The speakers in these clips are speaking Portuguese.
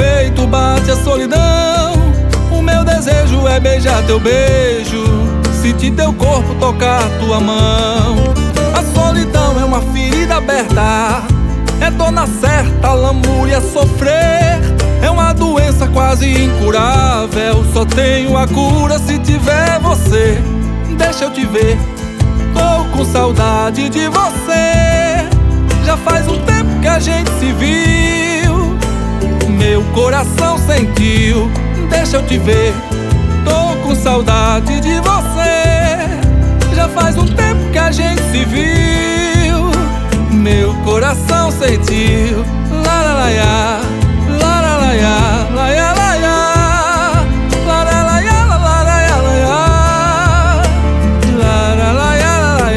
peito bate a solidão. O meu desejo é beijar teu beijo, sentir teu corpo tocar tua mão. A solidão é uma ferida aberta, é dor na certa, lamúria, sofrer. É uma doença quase incurável, só tenho a cura se tiver você. Deixa eu te ver, tô com saudade de você. Já faz um tempo que a gente se viu, meu coração sentiu. Deixa eu te ver, tô com saudade de você. Já faz um tempo que a gente se viu, meu coração sentiu. La la la ya, la la la ya, la ya la ya, la la la ya, la la la ya, la ya, la la la ya, la la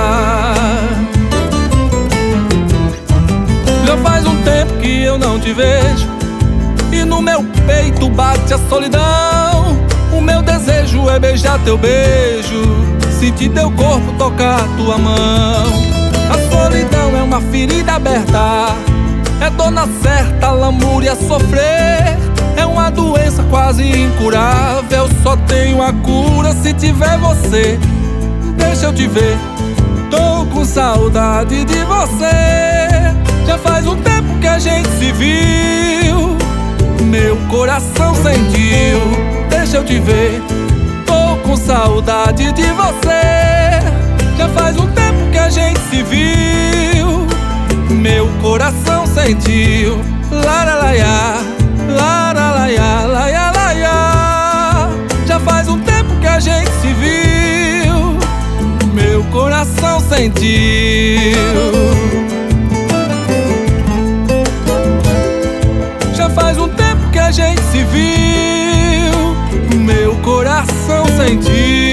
ya. Já faz um tempo que eu não te vejo, e no meu peito bate a solidão. O meu desejo é beijar teu beijo, sentir teu corpo tocar tua mão. A solidão é uma ferida aberta, é dor na certa, lamúria, sofrer. É uma doença quase incurável, só tenho a cura se tiver você. Deixa eu te ver, tô com saudade de você. Já faz um tempo que a gente se viu, meu coração sentiu. Deixa eu te ver, tô com saudade de você. Já faz um tempo que a gente se viu, meu coração sentiu. La la la ya, la la la ya, la ya la ya. Já faz um tempo que a gente se viu, meu coração sentiu. Já faz um tempo que a gente se viu, meu coração sentiu.